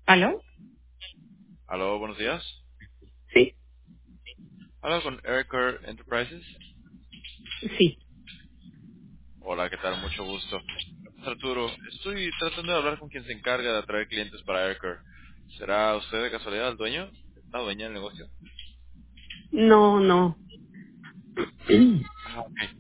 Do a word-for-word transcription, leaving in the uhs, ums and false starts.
¿Aló? Aló, buenos días. Sí, Hablo con Aircore Enterprises. sí. Hola, ¿qué tal? Mucho gusto. Arturo, estoy tratando de hablar con quien se encarga de atraer clientes para Aircore. ¿Será usted de casualidad el dueño? ¿La dueña del negocio? No, no. Ah, ok.